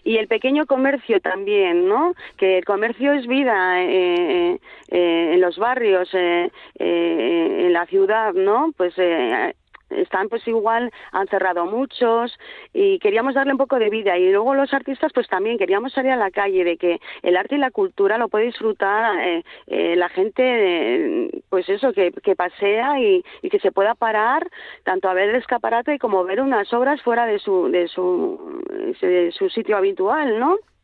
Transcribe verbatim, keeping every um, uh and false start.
y el pequeño comercio también, ¿no? Que el comercio es vida eh, eh, en los barrios, eh, eh, en la ciudad, ¿no? Pues eh, están pues igual, han cerrado muchos y queríamos darle un poco de vida, y luego los artistas pues también queríamos salir a la calle, de que el arte y la cultura lo puede disfrutar eh, eh, la gente, eh, pues eso, que, que pasea y, y que se pueda parar tanto a ver el escaparate como ver unas obras fuera de su de su, de su sitio habitual, ¿no?